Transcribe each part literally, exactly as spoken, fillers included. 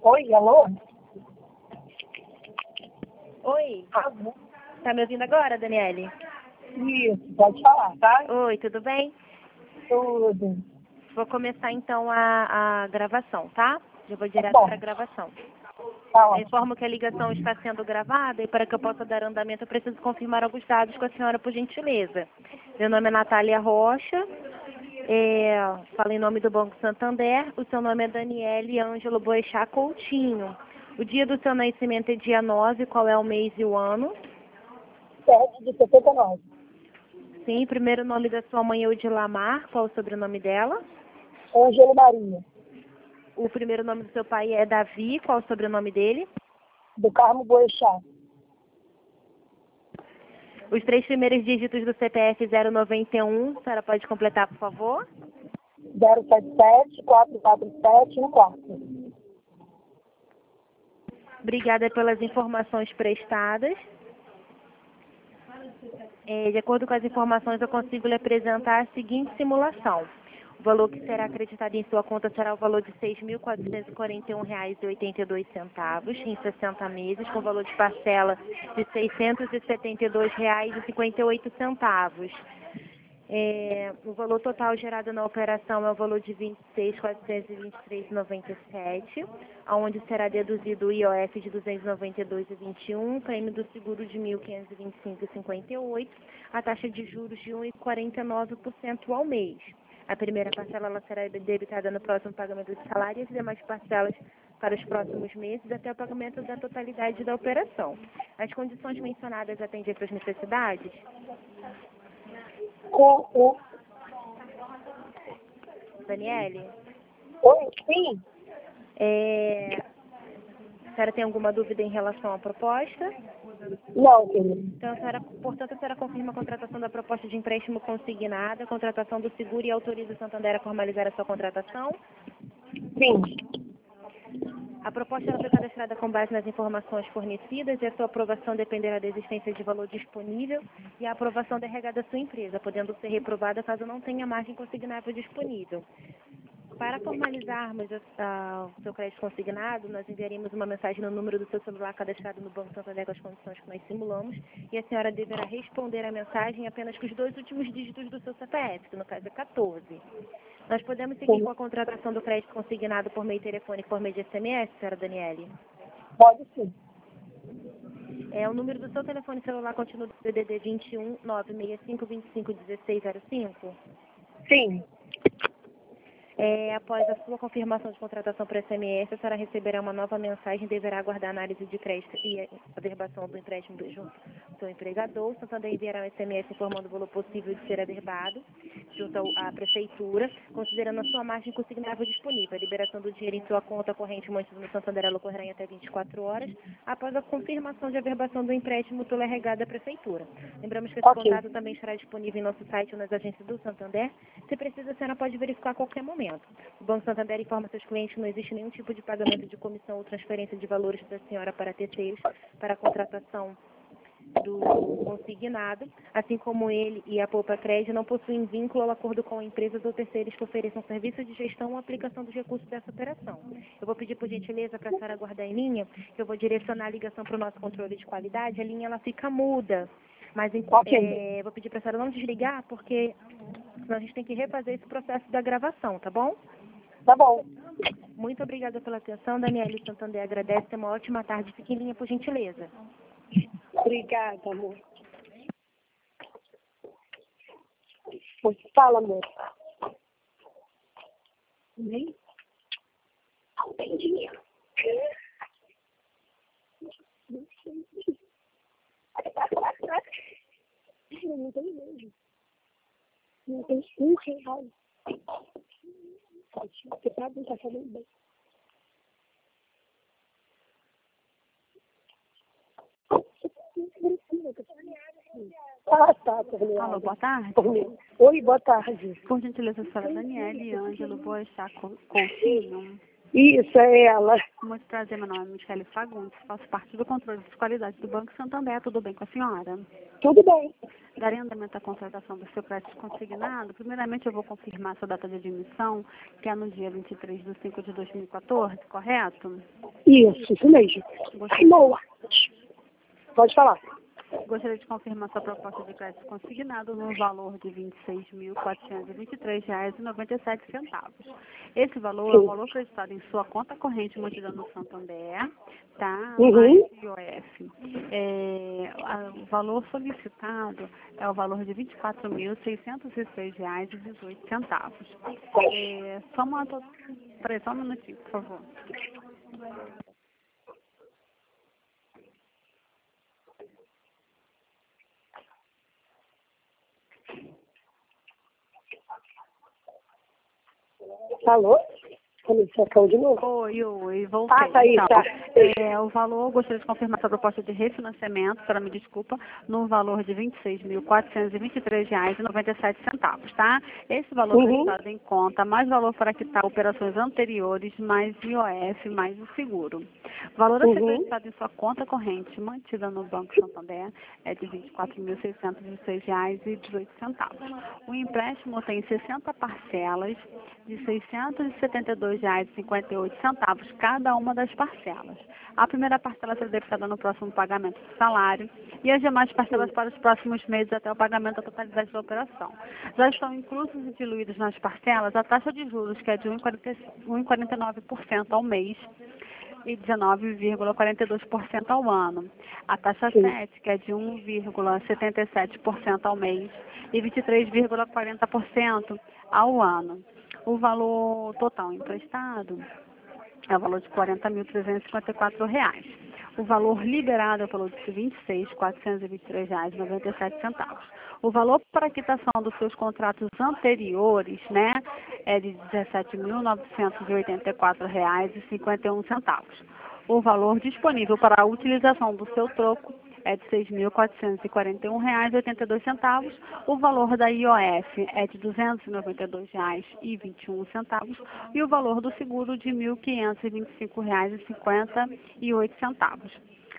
Oi, alô? Oi, Alô? tá me ouvindo agora, Daniele? Isso, pode falar, tá? Oi, tudo bem? Tudo. Vou começar então a, a gravação, tá? Já vou direto Bom, para a gravação. tá Eu ótimo. informo que a ligação está sendo gravada e para que eu possa dar andamento eu preciso confirmar alguns dados com a senhora, por gentileza. Meu nome é Natália Rocha, é, falo em nome do Banco Santander, o seu nome é Daniele Ângelo Boechat Coutinho. O dia do seu nascimento é dia nove, qual é o mês e o ano? sete de setenta e nove. Sim, primeiro nome da sua mãe é Odilamar, qual é o sobrenome dela? Ângelo Maria, O primeiro nome do seu pai é Davi, qual é o sobrenome dele? do Carmo Boechat. Os três primeiros dígitos do C P F zero noventa e um, a senhora pode completar, por favor? zero sete sete, quatro quatro sete um quatro. Obrigada pelas informações prestadas. É, de acordo com as informações, eu consigo lhe apresentar a seguinte simulação. O valor que será acreditado em sua conta será o valor de seis mil quatrocentos e quarenta e um reais e oitenta e dois centavos em sessenta meses, com valor de parcela de seiscentos e setenta e dois reais e cinquenta e oito centavos. É, o valor total gerado na operação é o valor de vinte e seis mil quatrocentos e vinte e três reais e noventa e sete centavos, onde será deduzido o I O F de duzentos e noventa e dois reais e vinte e um centavos, prêmio do seguro de mil quinhentos e vinte e cinco reais e cinquenta e oito centavos, a taxa de juros de um vírgula quarenta e nove por cento ao mês. A primeira parcela ela será debitada no próximo pagamento de salário e as demais parcelas para os próximos meses até o pagamento da totalidade da operação. As condições mencionadas atendem às suas necessidades? Com o... Daniele? Oi, sim? É, a senhora tem alguma dúvida em relação à proposta? Não, querido. Então, a senhora, portanto, a senhora confirma a contratação da proposta de empréstimo consignada, a contratação do seguro e autoriza o Santander a formalizar a sua contratação? Sim. A proposta ela foi cadastrada com base nas informações fornecidas e a sua aprovação dependerá da existência de valor disponível e a aprovação da R H da sua empresa, podendo ser reprovada caso não tenha margem consignável disponível. Para formalizarmos a- o seu crédito consignado, nós enviaremos uma mensagem no número do seu celular cadastrado no Banco Santander com as condições que nós simulamos e a senhora deverá responder a mensagem apenas com os dois últimos dígitos do seu C P F, que no caso é quatorze. Nós podemos seguir Sim. com a contratação do crédito consignado por meio telefônico, por meio de S M S, senhora Daniele? Pode sim. É, o número do seu telefone celular continua do D D D vinte e um, nove seis cinco, vinte e cinco, dezesseis zero cinco? Sim. É, após a sua confirmação de contratação por S M S, a senhora receberá uma nova mensagem e deverá aguardar a análise de crédito e a averbação do empréstimo do junto ao seu empregador. O Santander enviará um S M S informando o valor possível de ser averbado junto ao- à prefeitura, considerando a sua margem consignável disponível. A liberação do dinheiro em sua conta corrente mantida no Santander ela ocorrerá em até vinte e quatro horas, após a confirmação de averbação do empréstimo pela R H da prefeitura. Lembramos que esse Ok. contato também estará disponível em nosso site ou nas agências do Santander. Se precisa, a senhora pode verificar a qualquer momento. O Banco Santander informa seus clientes que não existe nenhum tipo de pagamento de comissão ou transferência de valores da senhora para terceiros para a contratação do consignado, assim como ele e a Poupa Crédito não possuem vínculo ou acordo com empresas ou terceiros que ofereçam serviço de gestão ou aplicação dos recursos dessa operação. Eu vou pedir, por gentileza, para a senhora aguardar em linha, que eu vou direcionar a ligação para o nosso controle de qualidade, a linha ela fica muda. Mas Ok. é, vou pedir para a senhora não desligar, porque senão a gente tem que refazer esse processo da gravação, tá bom? Tá bom. Muito obrigada pela atenção, Daniele Santander agradece, tenha uma ótima tarde, fique em linha, por gentileza. Obrigada, amor. Pois fala, amor. Nem? Não tem dinheiro. Não sei. Eu não tenho mesmo. Não tem um real. Você sabe, não tá fazendo bem. Ah, tá, Torneada. Alô, boa tarde. Torneada. Oi, boa tarde. Por gentileza, a senhora Daniele Ângelo Boechat Coutinho. Isso, é ela. Muito prazer, meu nome é Michele Fagundes, faço parte do controle de qualidade do Banco Santander. Tudo bem com a senhora? Tudo bem. Daria andamento à contratação do seu crédito consignado. Primeiramente, eu vou confirmar sua data de admissão, que é no dia vinte e três de cinco de dois mil e quatorze, correto? Isso, isso mesmo. Gostaria, Boa. Pode falar. gostaria de confirmar sua proposta de crédito consignado no valor de vinte e seis mil quatrocentos e vinte e três reais e noventa e sete centavos. Esse valor é o Sim. valor acreditado em sua conta corrente mantida no Santander, tá? Uhum. Mais I O F. É, a- o valor solicitado é o valor de vinte e quatro mil seiscentos e seis reais e dezoito centavos. É, só uma... to- Peraí, só um minutinho, por favor. Alô? Você acabou de novo? Oi, oi, voltei. Ah, tá aí, Então, tá. é, o valor, gostaria de confirmar essa proposta de refinanciamento, para me desculpa, no valor de vinte e seis mil quatrocentos e vinte e três reais e noventa e sete centavos, tá? Esse valor Uhum. prestado em conta, mais valor para quitar operações anteriores, mais I O F, mais o seguro. O valor a ser Uhum. acreditado em sua conta corrente, mantida no Banco Santander, é de vinte e quatro mil seiscentos e seis reais e dezoito centavos. O empréstimo tem sessenta parcelas de seiscentos e setenta e dois reais e cinquenta e oito centavos cada uma das parcelas. A primeira parcela será debitada no próximo pagamento do salário e as demais parcelas para os próximos meses até o pagamento da totalidade da operação. Já estão inclusos e diluídos nas parcelas a taxa de juros, que é de um vírgula quarenta e nove por cento ao mês e dezenove vírgula quarenta e dois por cento ao ano. A taxa Sim. sete, que é de um vírgula setenta e sete por cento ao mês e vinte e três vírgula quarenta por cento ao ano. O valor total emprestado é o valor de quarenta mil trezentos e cinquenta e quatro reais. O valor liberado é o valor de vinte e seis mil quatrocentos e vinte e três reais e noventa e sete centavos. O valor para quitação dos seus contratos anteriores, né, é de dezessete mil novecentos e oitenta e quatro reais e cinquenta e um centavos. O valor disponível para a utilização do seu troco é de seis mil quatrocentos e quarenta e um reais e oitenta e dois centavos. O valor da I O F é de duzentos e noventa e dois reais e vinte e um centavos e o valor do seguro de mil quinhentos e vinte e cinco reais e cinquenta e oito centavos.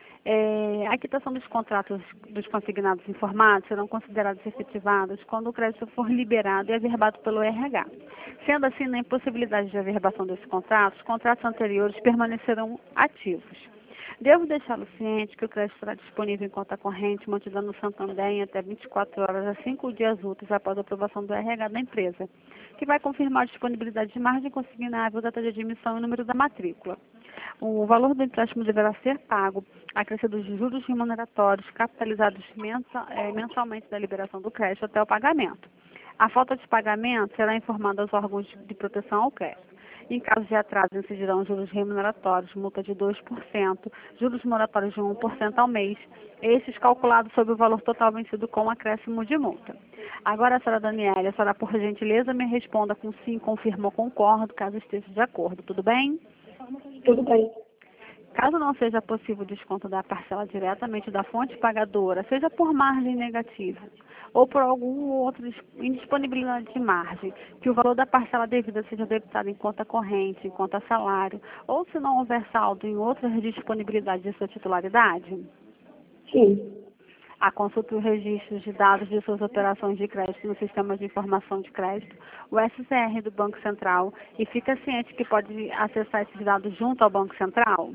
É, a quitação dos contratos dos consignados informados serão considerados efetivados quando o crédito for liberado e averbado pelo R H. Sendo assim, na impossibilidade de averbação desses contratos, os contratos anteriores permanecerão ativos. Devo deixá-lo ciente que o crédito estará disponível em conta corrente, mantida no Santander em até vinte e quatro horas a cinco dias úteis após a aprovação do R H da empresa, que vai confirmar a disponibilidade de margem consignável, data de admissão e número da matrícula. O valor do empréstimo deverá ser pago, acrescidos de juros remuneratórios capitalizados mensa- eh, mensalmente da liberação do crédito até o pagamento. A falta de pagamento será informada aos órgãos de proteção ao crédito. Em caso de atraso, incidirão juros remuneratórios, multa de dois por cento, juros moratórios de um por cento ao mês, estes calculados sobre o valor total vencido com acréscimo de multa. Agora, a senhora Daniela, a senhora, por gentileza, me responda com sim, confirmo ou concordo, caso esteja de acordo. Tudo bem? Tudo bem. Caso não seja possível o desconto da parcela diretamente da fonte pagadora, seja por margem negativa ou por algum outro indisponibilidade de margem, que o valor da parcela devida seja debitado em conta corrente, em conta salário, ou se não houver saldo em outras disponibilidades de sua titularidade, Sim. a consulta e os registros de dados de suas operações de crédito no Sistema de Informação de Crédito, o S C R do Banco Central, e fica ciente que pode acessar esses dados junto ao Banco Central?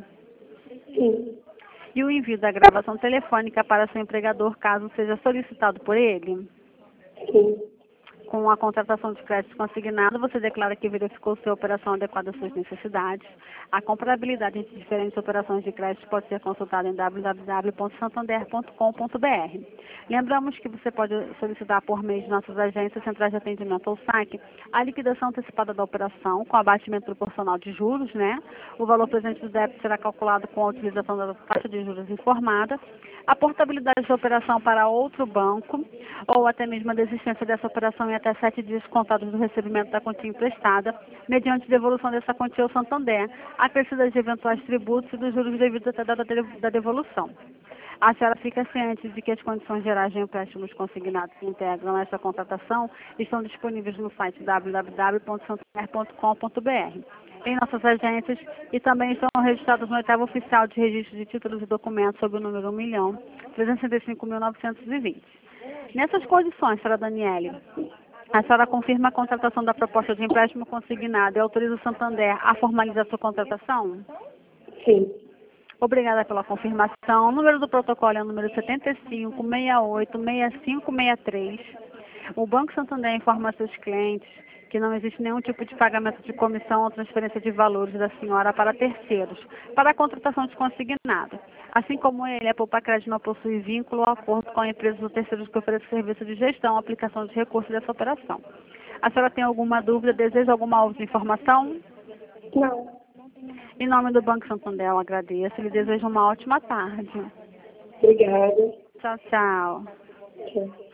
Sim. E o envio da gravação telefônica para seu empregador, caso seja solicitado por ele? Sim. Com a contratação de crédito consignado, você declara que verificou sua operação adequada às suas necessidades. A comparabilidade entre diferentes operações de crédito pode ser consultada em w w w ponto santander ponto com ponto b r. Lembramos que você pode solicitar por meio de nossas agências, centrais de atendimento ou saque, a liquidação antecipada da operação com abatimento proporcional de juros, né? O valor presente do débito será calculado com a utilização da taxa de juros informada, a portabilidade da operação para outro banco ou até mesmo a desistência dessa operação em até sete dias contados do recebimento da quantia emprestada, mediante devolução dessa quantia ao Santander, acrescida de eventuais tributos e dos juros devidos até a data da devolução. A senhora fica ciente de que as condições gerais de empréstimos consignados que integram essa contratação estão disponíveis no site w w w ponto santander ponto com ponto b r. Em nossas agências e também estão registrados no oitavo oficial de registro de títulos e documentos sob o número um milhão trezentos e sessenta e cinco mil novecentos e vinte. Nessas condições, senhora Daniele, a senhora confirma a contratação da proposta de empréstimo consignado e autoriza o Santander a formalizar a sua contratação? Sim. Obrigada pela confirmação. O número do protocolo é o número setenta e cinco, sessenta e oito, sessenta e cinco, sessenta e três. O Banco Santander informa a seus clientes que não existe nenhum tipo de pagamento de comissão ou transferência de valores da senhora para terceiros, para a contratação de consignado. Assim como ele, a Poupa Crédito não possui vínculo ou acordo com a empresa ou terceiros que oferece serviço de gestão ou aplicação de recursos dessa operação. A senhora tem alguma dúvida, deseja alguma outra informação? Não. Em nome do Banco Santander, eu agradeço e lhe desejo uma ótima tarde. Obrigada. Tchau, tchau. Tchau.